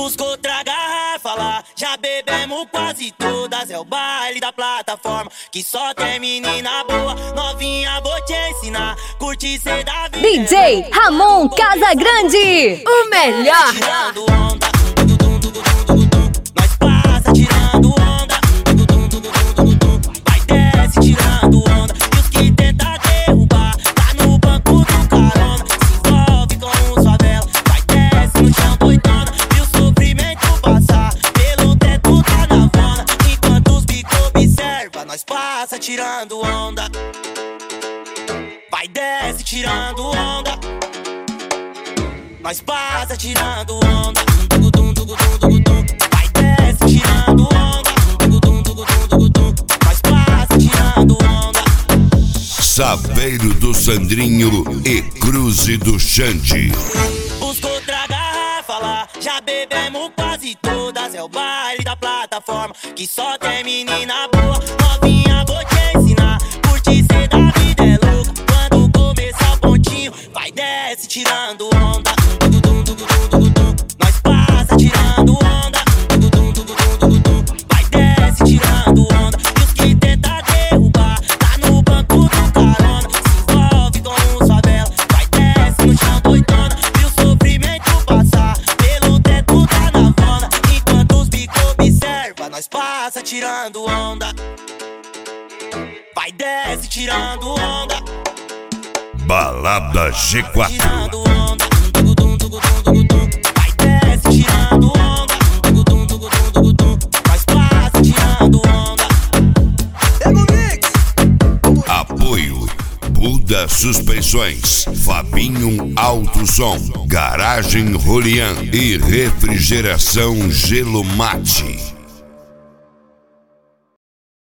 Busca outra garrafa lá, já bebemos quase todas. É o baile da plataforma, que só tem menina boa. Novinha, vou te ensinar, curte cê da vida. DJ Ramon Casagrande, o melhor. Tirando onda, nós passa tirando onda. Vai desce tirando onda. E os que tenta derrubar, tá no banco do carona. Se envolve com os favela, vai desce no chão doidona. E o sofrimento passar pelo teto da navona. Enquanto os bicos observa, nós passa tirando onda. Vai desce tirando onda. Nós passa tirando onda. Vai desce tirando onda. Nós passa tirando onda. Saveiro do Sandrinho e Cruze do Xande. Busca outra garrafa lá, já bebemos quase todas. É o baile da plataforma, que só tem menina boa. Novinha, vou te ensinar, curte cê da vida é louca. Quando começar o pontinho, vai desce tirando onda. Nós passa tirando onda. Vai desce tirando onda. E os que tenta derrubar, tá no banco do carona. Se envolve com os favela, vai desce no chão doidona. E o sofrimento passar pelo teto da navona. Enquanto os bicos observa, nós passa tirando onda. Vai desce tirando onda. Balada G4. Tirando onda. Vai desce tirando onda. Nós passa tirando onda. Apoio Buda Suspensões, Fabinho Alto Som, Garagem Rolian e Refrigeração Gelo Mate.